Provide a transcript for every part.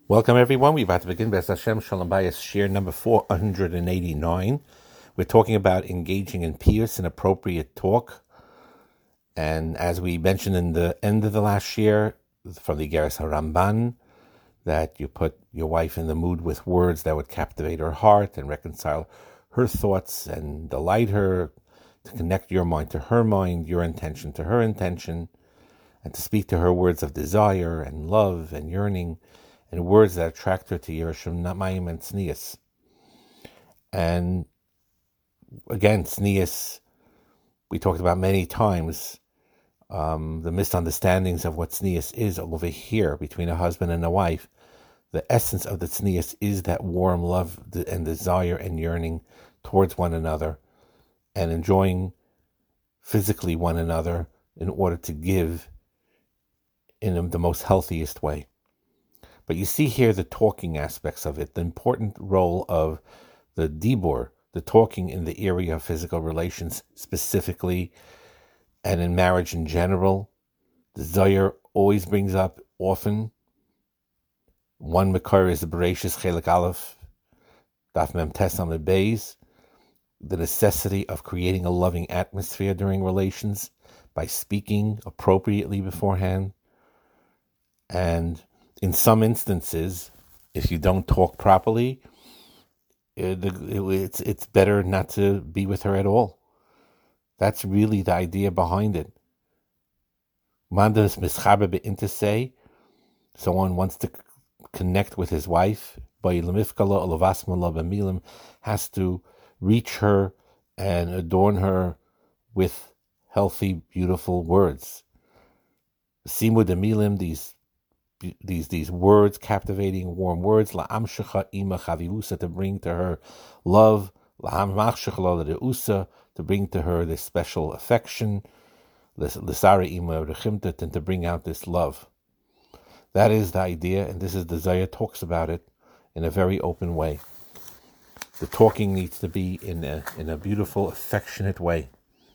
Welcome, everyone. We're about to begin B'ez Hashem Shalom Bayis Shir number 489. We're talking about engaging in pious and appropriate talk. And as we mentioned in the end of the last year, from the Igeres HaRamban, that you put your wife in the mood with words that would captivate her heart and reconcile her thoughts and delight her, to connect your mind to her mind, your intention to her intention, and to speak to her words of desire and love and yearning, and words that attract her to Yerushalayim Namayim and Tznius. And again, Tznius, we talked about many times, the misunderstandings of what Tznius is over here between a husband and a wife. The essence of the Tznius is that warm love and desire and yearning towards one another, and enjoying physically one another in order to give in the most healthiest way. But you see here the talking aspects of it, the important role of the dibur, the talking in the area of physical relations specifically, and in marriage in general. The Zohar always brings up often. One makar is the Bereshis Chelik Aleph, Daf Mem Tes Amud Beis, the necessity of creating a loving atmosphere during relations by speaking appropriately beforehand. And in some instances, if you don't talk properly, it's better not to be with her at all. That's really the idea behind it. Mandas mischaber be'intesei, someone wants to connect with his wife, has to reach her and adorn her with healthy, beautiful words. Simu de milim, these words, captivating, warm words, la'amshecha ima chavivusa, to bring to her love, la'amachshech lo l'reusa, to bring to her this special affection, l'sara ima rechimta, and to bring out this love. That is the idea, and this is the Zohar talks about it in a very open way. The talking needs to be in a beautiful, affectionate way.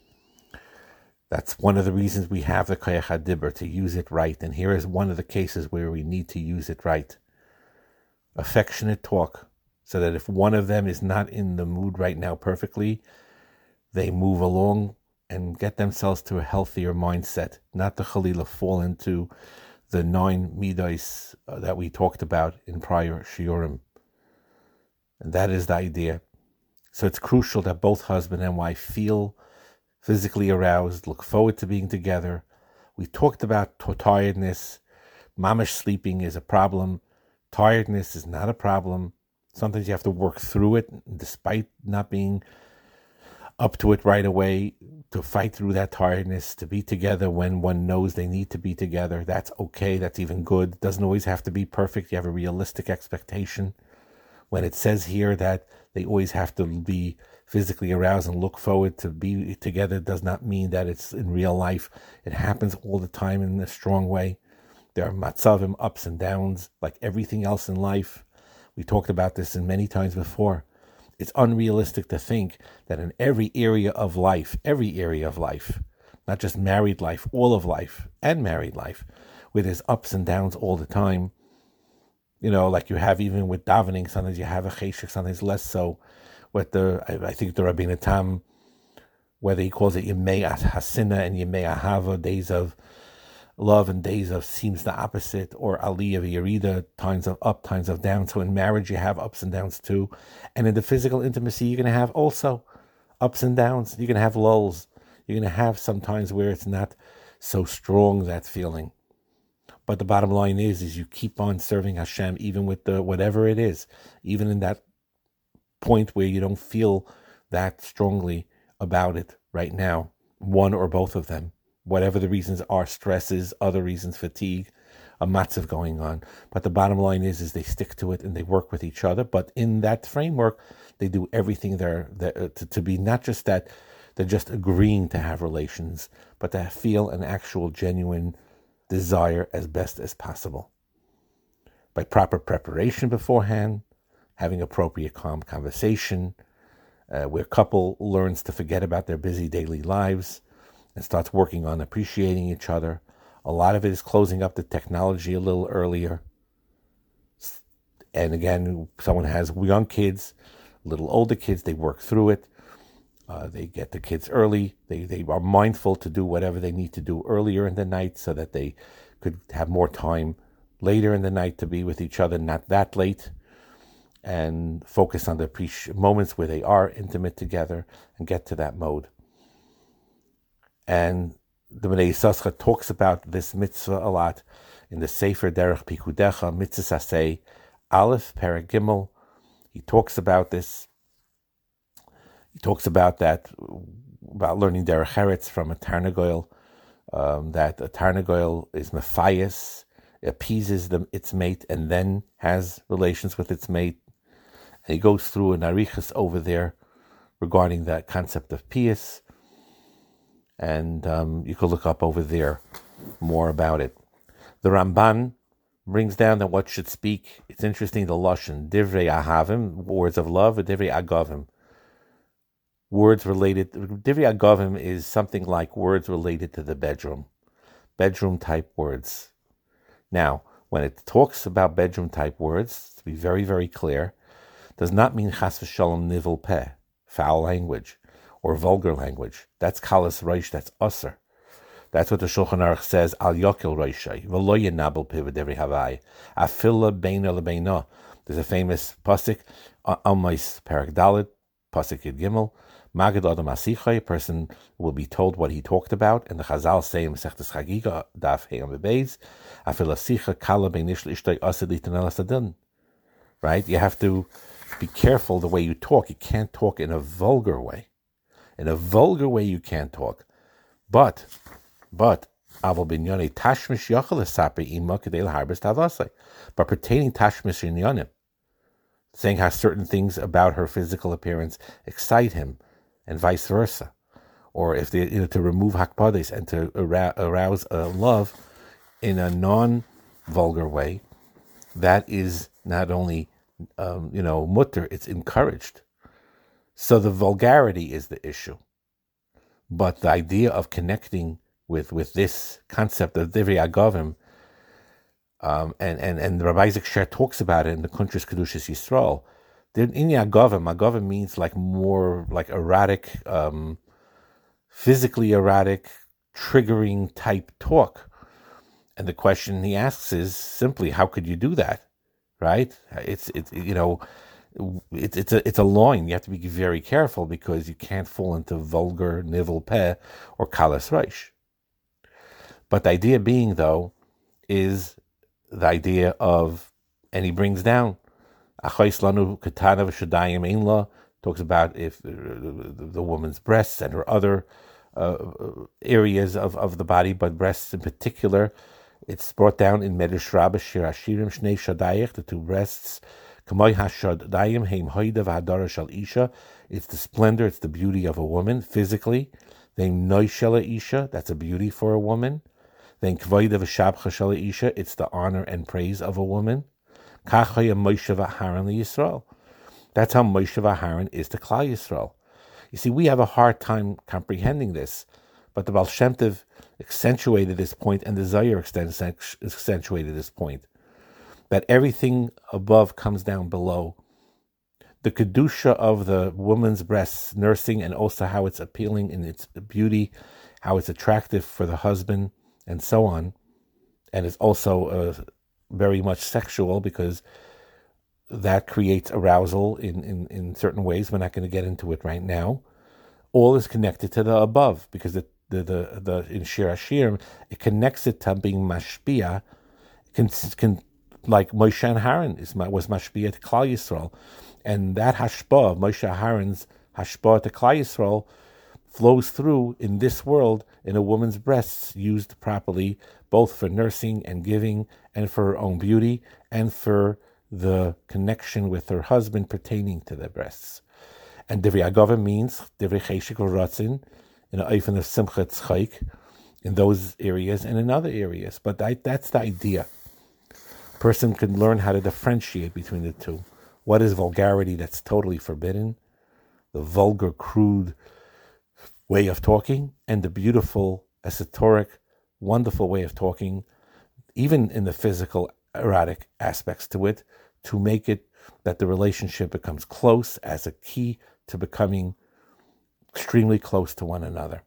That's one of the reasons we have the Koyach HaDibur, to use it right. And here is one of the cases where we need to use it right. Affectionate talk, so that if one of them is not in the mood right now perfectly, they move along and get themselves to a healthier mindset, not to Chalila fall into the 9 midos that we talked about in prior shiurim. And that is the idea. So it's crucial that both husband and wife feel physically aroused, look forward to being together. We talked about tiredness. Mamish sleeping is a problem. Tiredness is not a problem. Sometimes you have to work through it, despite not being up to it right away, to fight through that tiredness, to be together when one knows they need to be together. That's okay. That's even good. It doesn't always have to be perfect. You have a realistic expectation. When it says here that they always have to be physically aroused and look forward to be together, does not mean that it's in real life. It happens all the time in a strong way. There are matzavim, ups and downs, like everything else in life. We talked about this in many times before. It's unrealistic to think that in every area of life, not just married life, all of life and married life, where there's ups and downs all the time. You know, like you have even with davening, sometimes you have a cheshik, sometimes less so. With I think the Rabbeinu Tam, whether he calls it Yemei Hasina and Yemei Ahava, days of love and days of seems the opposite, or Aliyah Yerida, times of up, times of down. So in marriage you have ups and downs too. And in the physical intimacy you're going to have also ups and downs. You're going to have lulls. You're going to have sometimes where it's not so strong, that feeling. But the bottom line is you keep on serving Hashem, even with the whatever it is, even in that point where you don't feel that strongly about it right now, one or both of them, whatever the reasons are, stresses, other reasons, fatigue, a matzav going on. But the bottom line is they stick to it and they work with each other. But in that framework, they do everything to be not just that they're just agreeing to have relations, but to feel an actual genuine desire as best as possible. By proper preparation beforehand, having appropriate calm conversation, where couple learns to forget about their busy daily lives and starts working on appreciating each other. A lot of it is closing up the technology a little earlier, And again, someone has young kids, little older kids, they work through it. They get the kids early. They are mindful to do whatever they need to do earlier in the night so that they could have more time later in the night to be with each other, not that late, and focus on the moments where they are intimate together and get to that mode. And the Bnei Yissaschar talks about this mitzvah a lot in the Sefer Derech Pikudecha, Mitzvah Saseh, Aleph, Perek Gimel. He talks about this. He talks about that, about learning Derech Eretz from a Tarnagoyel, that a Tarnagoyel is Mephias, appeases its mate, and then has relations with its mate. And he goes through an arichas over there regarding that concept of pious, and you can look up over there more about it. The Ramban brings down that what should speak, it's interesting, the Lashon, Divrei Ahavim, words of love, or Divrei Agavim, words related. Divrei Agavim is something like words related to the bedroom type words. Now, when it talks about bedroom type words, to be very, very clear, does not mean chas v'shalom nivel peh, foul language, or vulgar language. That's kalas reish, that's usser. That's what the Shulchan Aruch says, al yokel reishai, v'lo yenabel peh v'devri havai, afilla beina lebeina. There's a famous pasuk, Almais Perek Dalet, pasuk Yud Gimel, Magad Adam Asichai, a person will be told what he talked about, and the Chazal say in Masechtas Chagiga, Daf Heyam Bebeis, afil asicha kala beinish l'ishtay asid litanel asadin. Right? You have to be careful the way you talk. You can't talk in a vulgar way. In a vulgar way, you can't talk. But, Aval binyone tashmish yachal esape ima kedei l'harbes tavasai. But pertaining tashmish inyanim, saying how certain things about her physical appearance excite him, and vice versa, or if they, to remove hakpades and to arouse love in a non-vulgar way, that is not only mutter, it's encouraged. So the vulgarity is the issue, but the idea of connecting with this concept of divrei agavim, and Rabbi Isaac Sher talks about it in the Kuntras Kedushas Yisrael. In agavim means like more like erratic, physically erratic, triggering type talk. And the question he asks is simply, how could you do that? Right? It's a line. You have to be very careful because you can't fall into vulgar nivel peh or kalas reish. But the idea being, though, is the idea of, and he brings down, talks about if the woman's breasts and her other areas of the body, but breasts in particular, it's brought down in Medrash Rabbah Shir Hashirim Shnei Shadayich, the two breasts. It's the splendor, it's the beauty of a woman physically. Then Noishela Isha, that's a beauty for a woman. Then Kvoida V'Shabcha Shela Isha, it's the honor and praise of a woman. Kachaya Moshe V'Aharon Yisrael. That's how Moshe V'Aharon is to Klal Yisrael. You see, we have a hard time comprehending this, but the Baal Shem Tov accentuated this point, and the Zohar accentuated this point, that everything above comes down below. The Kedusha of the woman's breasts, nursing, and also how it's appealing in its beauty, how it's attractive for the husband, and so on. And it's also very much sexual because that creates arousal in certain ways. We're not going to get into it right now. All is connected to the above because the in Shir Hashirim, it connects it to being mashpia, can like Moshe and Aaron was mashpia to Klal Yisrael, and that hashpah, Moshe Aaron's hashpah to Klal Yisrael, flows through in this world in a woman's breasts, used properly, both for nursing and giving, and for her own beauty, and for the connection with her husband pertaining to their breasts. And Divrei Agavim means Divrei Cheshik Ratzin, in a Eifin of Simcha Tzchaik, in those areas and in other areas. But that's the idea. A person can learn how to differentiate between the two. What is vulgarity that's totally forbidden? The vulgar, crude way of talking, and the beautiful, esoteric, wonderful way of talking, even in the physical, erotic aspects to it, to make it that the relationship becomes close as a key to becoming extremely close to one another.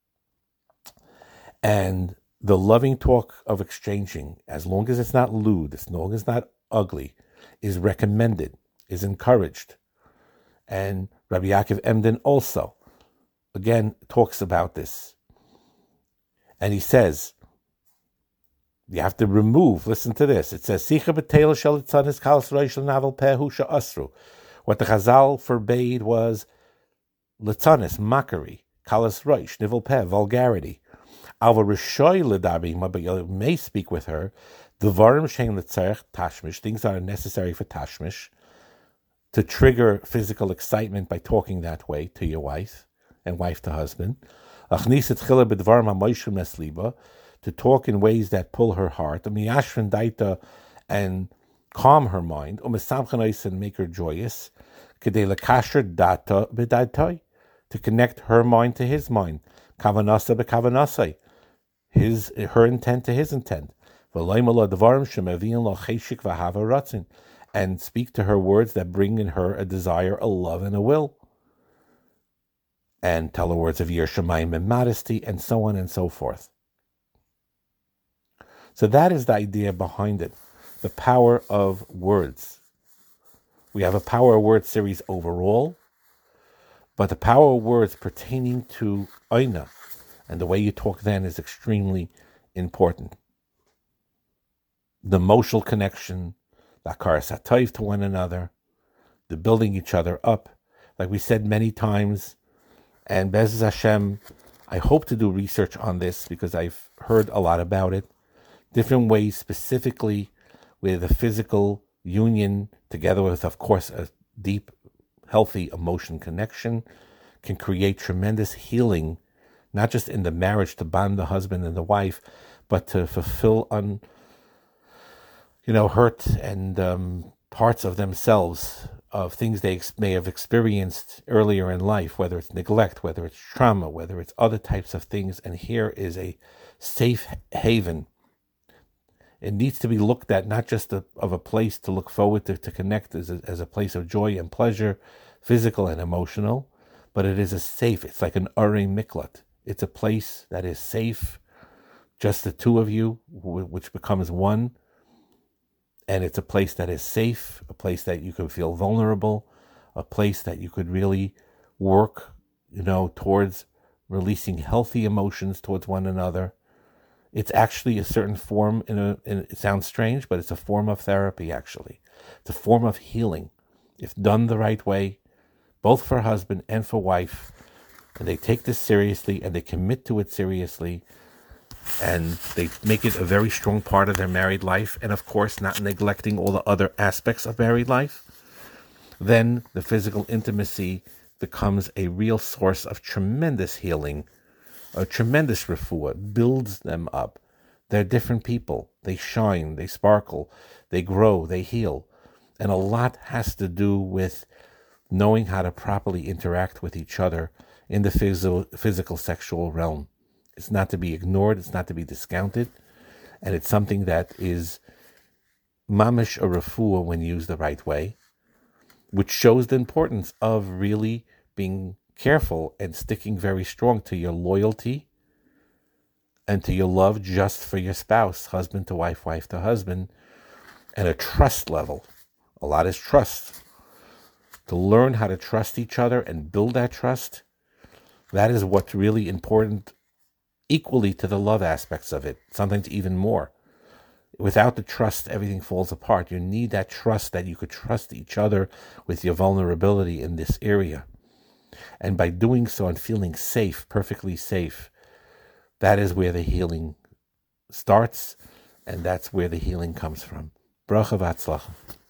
And the loving talk of exchanging, as long as it's not lewd, as long as it's not ugly, is recommended, is encouraged. And Rabbi Yaakov Emden also, again, talks about this. And he says, you have to remove, listen to this, it says, Sicha b'teil shel tzanis kalas roish l'navel pehu she'asru. What the Chazal forbade was litzanis, mockery, kalas roish, nivel peh, vulgarity. Alva rishoy l'dabi, but you may speak with her, dvarim shein l'tzarech tashmish, things that are necessary for tashmish, to trigger physical excitement by talking that way to your wife, and wife to husband. Achnis etchila b'dvarim hamoishim nesliba, to talk in ways that pull her heart, umiyashvin daita, and calm her mind, umesamchanais, and make her joyous, kedei lekasher data b'datoi, to connect her mind to his mind, kavanasa b'kavanasai, her intent to his intent, and speak to her words that bring in her a desire, a love, and a will, and tell her words of Yir Shamayim and modesty, and so on and so forth. So that is the idea behind it, the power of words. We have a Power of Words series overall, but the power of words pertaining to Oina and the way you talk then is extremely important. The emotional connection, the akaras hatayv to one another, the building each other up, like we said many times, and Be'ez Hashem, I hope to do research on this because I've heard a lot about it. Different ways, specifically with a physical union, together with, of course, a deep, healthy emotion connection, can create tremendous healing, not just in the marriage to bond the husband and the wife, but to fulfill hurt and parts of themselves, of things they may have experienced earlier in life, whether it's neglect, whether it's trauma, whether it's other types of things. And here is a safe haven. It needs to be looked at not just of a place to look forward to connect as a place of joy and pleasure, physical and emotional, but it is it's like an Arei Miklat. It's a place that is safe, just the two of you, which becomes one. And it's a place that is safe, a place that you can feel vulnerable, a place that you could really work, towards releasing healthy emotions towards one another. It's actually a certain form, it sounds strange, but it's a form of therapy, actually. It's a form of healing, if done the right way, both for husband and for wife. And they take this seriously, and they commit to it seriously, and they make it a very strong part of their married life, and of course not neglecting all the other aspects of married life. Then the physical intimacy becomes a real source of tremendous healing, a tremendous refuah, builds them up. They're different people. They shine, they sparkle, they grow, they heal. And a lot has to do with knowing how to properly interact with each other in the physical sexual realm. It's not to be ignored, it's not to be discounted, and it's something that is mamish a refuah when used the right way, which shows the importance of really being careful and sticking very strong to your loyalty and to your love just for your spouse, husband to wife, wife to husband, and a trust level. A lot is trust. To learn how to trust each other and build that trust, that is what's really important, equally to the love aspects of it, sometimes even more. Without the trust, everything falls apart. You need that trust, that you could trust each other with your vulnerability in this area. And by doing so and feeling safe, perfectly safe, that is where the healing starts, and that's where the healing comes from. Bracha v'atzlacha.